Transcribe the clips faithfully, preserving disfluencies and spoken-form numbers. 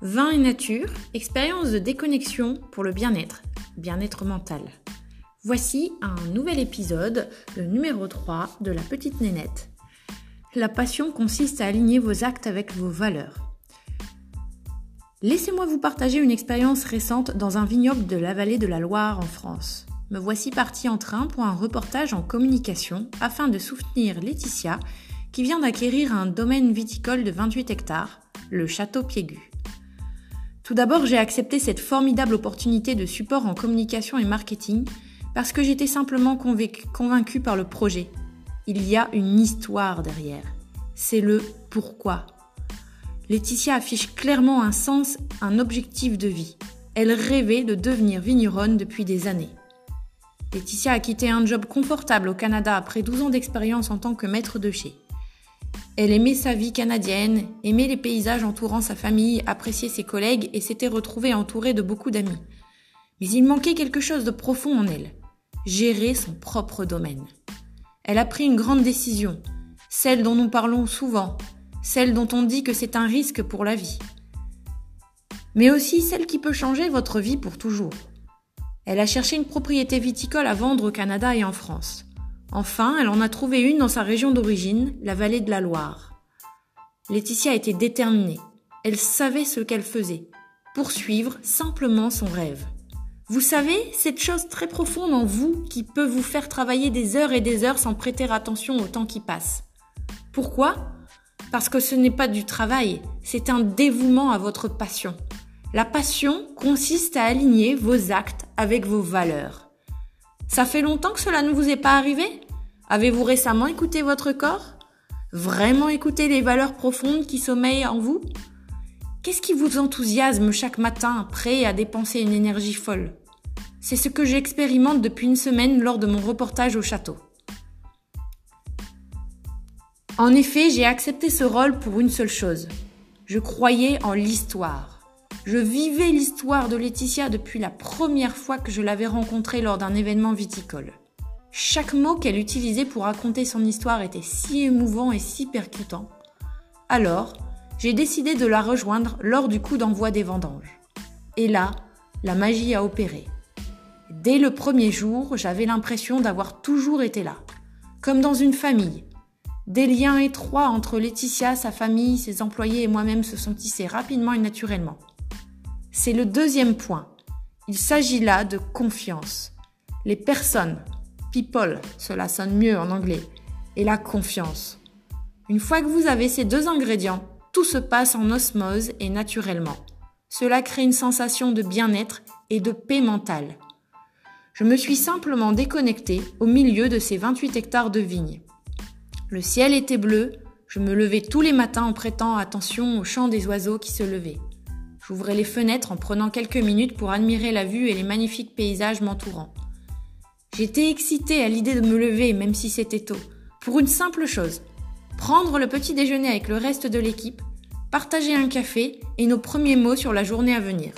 Vin et nature, expérience de déconnexion pour le bien-être, bien-être mental. Voici un nouvel épisode, le numéro trois de La Petite Nénette. La passion consiste à aligner vos actes avec vos valeurs. Laissez-moi vous partager une expérience récente dans un vignoble de la vallée de la Loire en France. Me voici partie en train pour un reportage en communication afin de soutenir Laetitia qui vient d'acquérir un domaine viticole de vingt-huit hectares, le Château Piégut. Tout d'abord, j'ai accepté cette formidable opportunité de support en communication et marketing parce que j'étais simplement convaincu, convaincue par le projet. Il y a une histoire derrière. C'est le pourquoi. Laetitia affiche clairement un sens, un objectif de vie. Elle rêvait de devenir vigneronne depuis des années. Laetitia a quitté un job confortable au Canada après douze ans d'expérience en tant que maître de chai. Elle aimait sa vie canadienne, aimait les paysages entourant sa famille, appréciait ses collègues et s'était retrouvée entourée de beaucoup d'amis. Mais il manquait quelque chose de profond en elle, gérer son propre domaine. Elle a pris une grande décision, celle dont nous parlons souvent, celle dont on dit que c'est un risque pour la vie. Mais aussi celle qui peut changer votre vie pour toujours. Elle a cherché une propriété viticole à vendre au Canada et en France. Enfin, elle en a trouvé une dans sa région d'origine, la vallée de la Loire. Laetitia était déterminée. Elle savait ce qu'elle faisait. Poursuivre simplement son rêve. Vous savez, cette chose très profonde en vous qui peut vous faire travailler des heures et des heures sans prêter attention au temps qui passe. Pourquoi ? Parce que ce n'est pas du travail, c'est un dévouement à votre passion. La passion consiste à aligner vos actes avec vos valeurs. Ça fait longtemps que cela ne vous est pas arrivé ? Avez-vous récemment écouté votre corps ? Vraiment écouté les valeurs profondes qui sommeillent en vous ? Qu'est-ce qui vous enthousiasme chaque matin, prêt à dépenser une énergie folle ? C'est ce que j'expérimente depuis une semaine lors de mon reportage au château. En effet, j'ai accepté ce rôle pour une seule chose. Je croyais en l'histoire. Je vivais l'histoire de Laetitia depuis la première fois que je l'avais rencontrée lors d'un événement viticole. Chaque mot qu'elle utilisait pour raconter son histoire était si émouvant et si percutant. Alors, j'ai décidé de la rejoindre lors du coup d'envoi des vendanges. Et là, la magie a opéré. Dès le premier jour, j'avais l'impression d'avoir toujours été là, comme dans une famille. Des liens étroits entre Laetitia, sa famille, ses employés et moi-même se sont tissés rapidement et naturellement. C'est le deuxième point. Il s'agit là de confiance. Les personnes, people, cela sonne mieux en anglais, et la confiance. Une fois que vous avez ces deux ingrédients, tout se passe en osmose et naturellement. Cela crée une sensation de bien-être et de paix mentale. Je me suis simplement déconnectée au milieu de ces vingt-huit hectares de vignes. Le ciel était bleu, je me levais tous les matins en prêtant attention au chant des oiseaux qui se levaient. J'ouvrais les fenêtres en prenant quelques minutes pour admirer la vue et les magnifiques paysages m'entourant. J'étais excitée à l'idée de me lever, même si c'était tôt, pour une simple chose, prendre le petit déjeuner avec le reste de l'équipe, partager un café et nos premiers mots sur la journée à venir.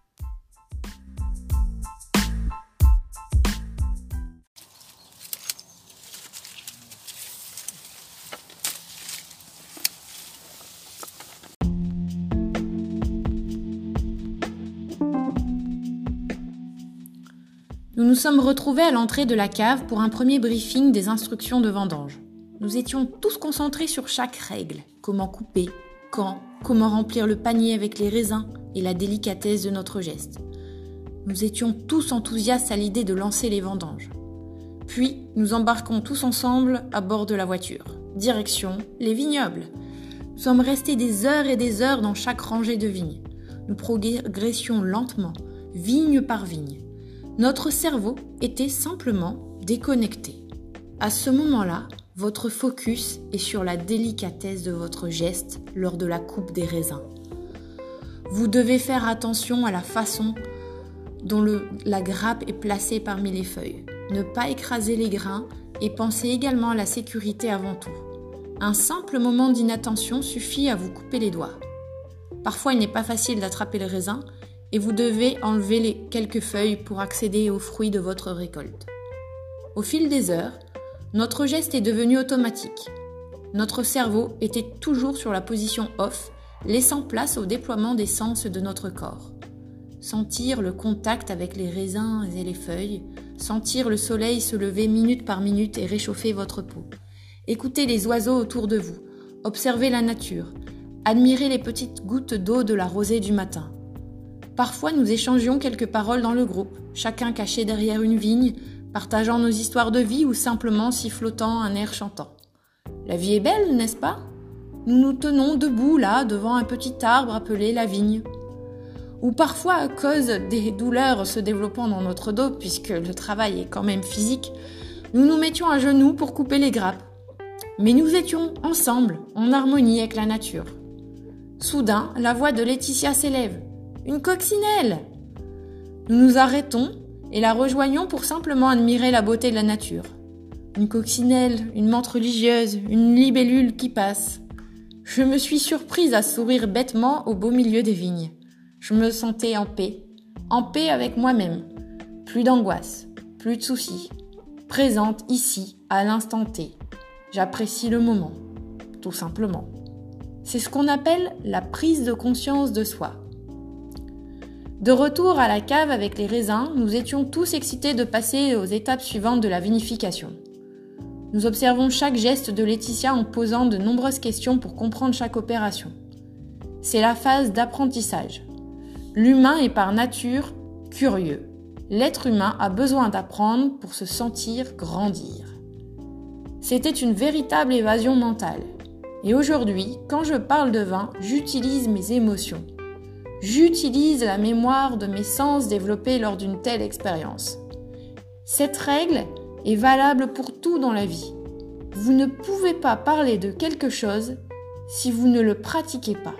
Nous nous sommes retrouvés à l'entrée de la cave pour un premier briefing des instructions de vendange. Nous étions tous concentrés sur chaque règle. Comment couper, quand, comment remplir le panier avec les raisins et la délicatesse de notre geste. Nous étions tous enthousiastes à l'idée de lancer les vendanges. Puis, nous embarquons tous ensemble à bord de la voiture. Direction les vignobles. Nous sommes restés des heures et des heures dans chaque rangée de vignes. Nous progressions lentement, vigne par vigne. Notre cerveau était simplement déconnecté. À ce moment-là, votre focus est sur la délicatesse de votre geste lors de la coupe des raisins. Vous devez faire attention à la façon dont le, la grappe est placée parmi les feuilles. Ne pas écraser les grains et pensez également à la sécurité avant tout. Un simple moment d'inattention suffit à vous couper les doigts. Parfois, il n'est pas facile d'attraper le raisin et vous devez enlever les quelques feuilles pour accéder aux fruits de votre récolte. Au fil des heures, notre geste est devenu automatique. Notre cerveau était toujours sur la position off, laissant place au déploiement des sens de notre corps. Sentir le contact avec les raisins et les feuilles, sentir le soleil se lever minute par minute et réchauffer votre peau. Écoutez les oiseaux autour de vous, observez la nature, admirez les petites gouttes d'eau de la rosée du matin. Parfois, nous échangions quelques paroles dans le groupe, chacun caché derrière une vigne, partageant nos histoires de vie ou simplement sifflotant un air chantant. La vie est belle, n'est-ce pas ? Nous nous tenons debout là, devant un petit arbre appelé la vigne. Ou parfois, à cause des douleurs se développant dans notre dos, puisque le travail est quand même physique, nous nous mettions à genoux pour couper les grappes. Mais nous étions ensemble, en harmonie avec la nature. Soudain, la voix de Laetitia s'élève. « Une coccinelle !» Nous nous arrêtons et la rejoignons pour simplement admirer la beauté de la nature. Une coccinelle, une menthe religieuse, une libellule qui passe. Je me suis surprise à sourire bêtement au beau milieu des vignes. Je me sentais en paix, en paix avec moi-même. Plus d'angoisse, plus de soucis. Présente ici, à l'instant T. J'apprécie le moment, tout simplement. C'est ce qu'on appelle la prise de conscience de soi. De retour à la cave avec les raisins, nous étions tous excités de passer aux étapes suivantes de la vinification. Nous observons chaque geste de Laetitia en posant de nombreuses questions pour comprendre chaque opération. C'est la phase d'apprentissage. L'humain est par nature curieux. L'être humain a besoin d'apprendre pour se sentir grandir. C'était une véritable évasion mentale. Et aujourd'hui, quand je parle de vin, j'utilise mes émotions. J'utilise la mémoire de mes sens développés lors d'une telle expérience. Cette règle est valable pour tout dans la vie. Vous ne pouvez pas parler de quelque chose si vous ne le pratiquez pas.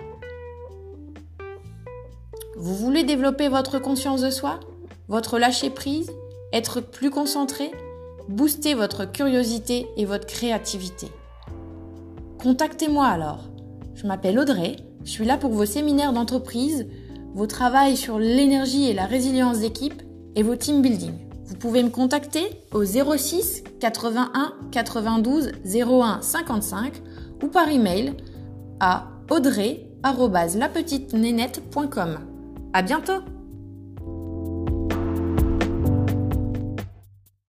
Vous voulez développer votre conscience de soi, votre lâcher-prise, être plus concentré, booster votre curiosité et votre créativité. Contactez-moi alors. Je m'appelle Audrey, je suis là pour vos séminaires d'entreprise, vos travails sur l'énergie et la résilience d'équipe et vos team building. Vous pouvez me contacter au zéro six quatre-vingt-un quatre-vingt-douze zéro un cinquante-cinq ou par email à audrey arobase la petite nénette point com. À bientôt!